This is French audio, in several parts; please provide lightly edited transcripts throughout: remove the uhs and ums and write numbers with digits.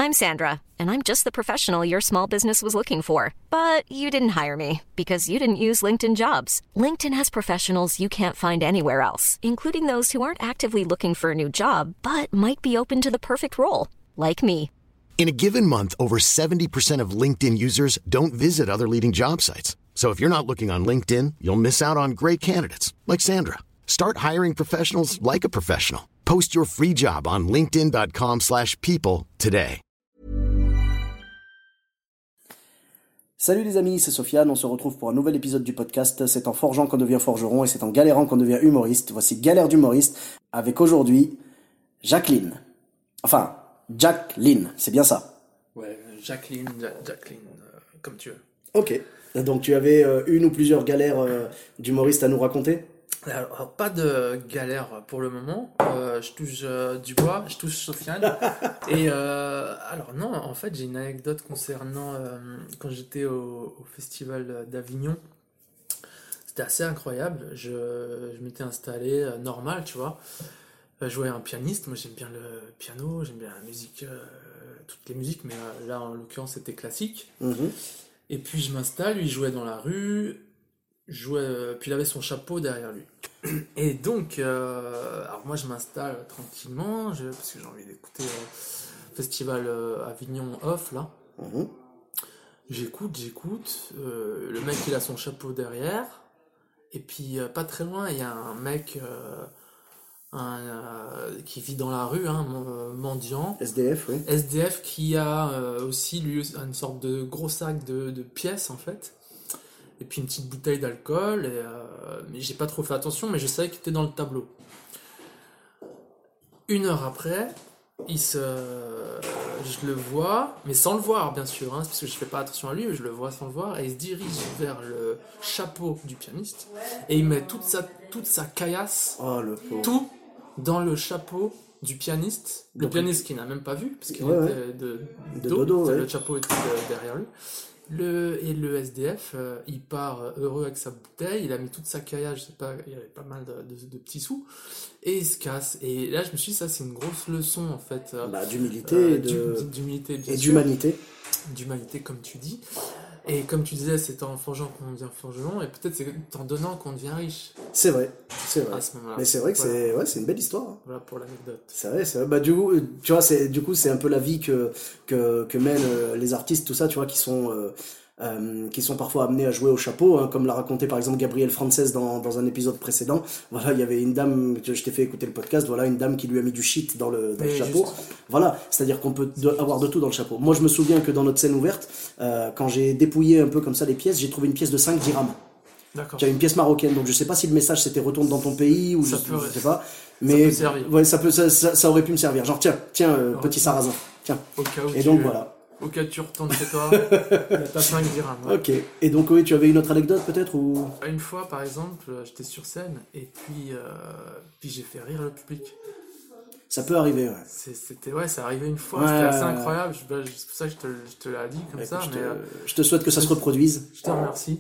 I'm Sandra, and I'm just the professional your small business was looking for. But you didn't hire me because you didn't use LinkedIn Jobs. LinkedIn has professionals you can't find anywhere else, including those who aren't actively looking for a new job, but might be open to the perfect role, like me. In a given month, over 70% of LinkedIn users don't visit other leading job sites. So if you're not looking on LinkedIn, you'll miss out on great candidates like Sandra. Start hiring professionals like a professional. Post your free job on linkedin.com/people today. Salut les amis, c'est Sofiane, on se retrouve pour un nouvel épisode du podcast. C'est en forgeant qu'on devient forgeron et c'est en galérant qu'on devient humoriste. Voici Galère d'humoriste avec aujourd'hui Jacqueline. Enfin, Jacqueline, c'est bien ça? Ouais, Jacqueline, comme tu veux. Ok, donc tu avais une ou plusieurs galères d'humoriste à nous raconter? Alors, pas de galère pour le moment. Je touche du bois, je touche Sofiane. Et alors non, en fait, j'ai une anecdote concernant quand j'étais au festival d'Avignon. C'était assez incroyable. Je m'étais installé normal, tu vois. Je jouais un pianiste. Moi, j'aime bien le piano, j'aime bien la musique, toutes les musiques, mais là, en l'occurrence, c'était classique. Mhm. Et puis, je m'installe, lui, il jouait dans la rue. Puis il avait son chapeau derrière lui. Et donc, alors moi je m'installe tranquillement, parce que j'ai envie d'écouter Festival Avignon Off là. Mhm. J'écoute. Le mec il a son chapeau derrière. Et puis pas très loin, il y a un mec qui vit dans la rue, mendiant. SDF, oui. SDF qui a aussi lui une sorte de gros sac de pièces en fait. Et puis une petite bouteille d'alcool, mais j'ai pas trop fait attention, mais je savais qu'il était dans le tableau. 1 heure après, je le vois, mais sans le voir bien sûr, parce que je fais pas attention à lui, mais je le vois sans le voir, et il se dirige vers le chapeau du pianiste, et il met toute sa caillasse, tout dans le chapeau du pianiste, le pianiste qui n'a même pas vu, parce qu'il était de dos, le chapeau était derrière lui. Et le SDF, il part heureux avec sa bouteille, il a mis toute sa caillasse, je sais pas, il y avait pas mal de petits sous, et il se casse. Et là, je me suis dit, ça, c'est une grosse leçon, en fait. D'humilité, d'humilité, bien et sûr. d'humanité. D'humanité, comme tu dis. Et comme tu disais, c'est en forgeant qu'on devient forgeron, et peut-être c'est en donnant qu'on devient riche. C'est vrai. À ce moment-là. Mais c'est vrai que c'est une belle histoire. Hein. Voilà pour l'anecdote. C'est vrai. Bah, du coup, tu vois, c'est un peu la vie que mènent les artistes, tout ça, tu vois, qui sont parfois amenés à jouer au chapeau, comme l'a raconté par exemple Gabriel Frances dans un épisode précédent. Voilà, il y avait une dame, je t'ai fait écouter le podcast, voilà, une dame qui lui a mis du shit dans le chapeau. Voilà, c'est-à-dire qu'on peut avoir de tout dans le chapeau. Moi, je me souviens que dans notre scène ouverte, quand j'ai dépouillé un peu comme ça les pièces, j'ai trouvé une pièce de 5 dirhams. D'accord. Qui a une pièce marocaine, donc je sais pas si le message c'était retourne dans ton pays ou je sais pas, mais ça peut servir. Ouais, ça aurait pu me servir. Genre tiens, petit sarrasin, tiens. Au cas où et donc voilà. Au cas où tu retournes chez toi, t'as 5 dirhams. Ouais. Ok. Et donc oui, tu avais une autre anecdote peut-être ou... Une fois, par exemple, j'étais sur scène et puis j'ai fait rire le public. Ça peut arriver, ouais. C'est arrivé une fois, c'était assez incroyable. C'est pour ça que je te l'ai dit comme ça. Je te souhaite que ça se reproduise. Je te remercie.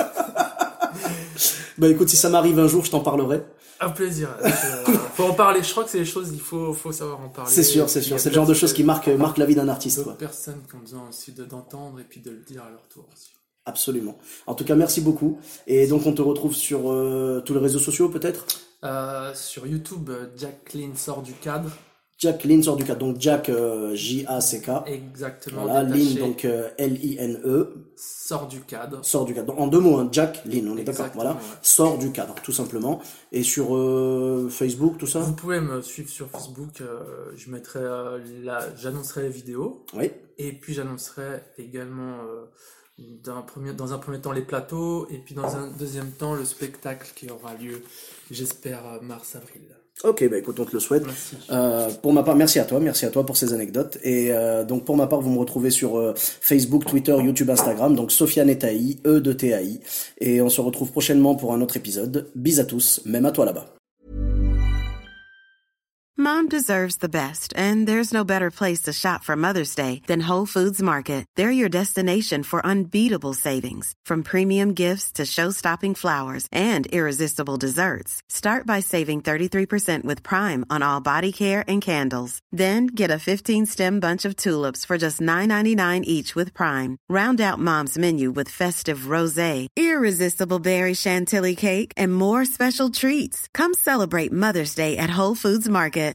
Bah écoute, si ça m'arrive un jour, je t'en parlerai. Un plaisir. Faut en parler. Je crois que c'est les choses, il faut savoir en parler. C'est sûr. C'est le genre de choses qui marquent la vie d'un artiste. D'autres personnes qui ont besoin aussi d'entendre et puis de le dire à leur tour aussi. Absolument. En tout cas, merci beaucoup. Et donc, on te retrouve sur tous les réseaux sociaux, peut-être? Sur YouTube, Jacqueline sort du cadre. Jacqueline sort du cadre. Donc, Jack, J-A-C-K. Exactement. Voilà, Line, donc L-I-N-E. Sort du cadre. Sort du cadre. Donc, en 2 mots, Jacqueline, on est d'accord. Voilà. Ouais. Sort du cadre, tout simplement. Et sur Facebook, tout ça? Vous pouvez me suivre sur Facebook. Je mettrai j'annoncerai les vidéos. Oui. Et puis, j'annoncerai également dans un premier temps les plateaux. Et puis, dans un deuxième temps, le spectacle qui aura lieu, j'espère, mars-avril. Ok, bah écoute, on te le souhaite. Merci. Pour ma part, merci à toi pour ces anecdotes. Et donc pour ma part, vous me retrouvez sur Facebook, Twitter, YouTube, Instagram, donc Sofiane et Taï, E de T-A-I. Et on se retrouve prochainement pour un autre épisode. Bis à tous, même à toi là-bas. Mom deserves the best, and there's no better place to shop for Mother's Day than Whole Foods Market. They're your destination for unbeatable savings, from premium gifts to show-stopping flowers and irresistible desserts. Start by saving 33% with Prime on all body care and candles. Then get a 15-stem bunch of tulips for just $9.99 each with Prime. Round out Mom's menu with festive rosé, irresistible berry chantilly cake, and more special treats. Come celebrate Mother's Day at Whole Foods Market.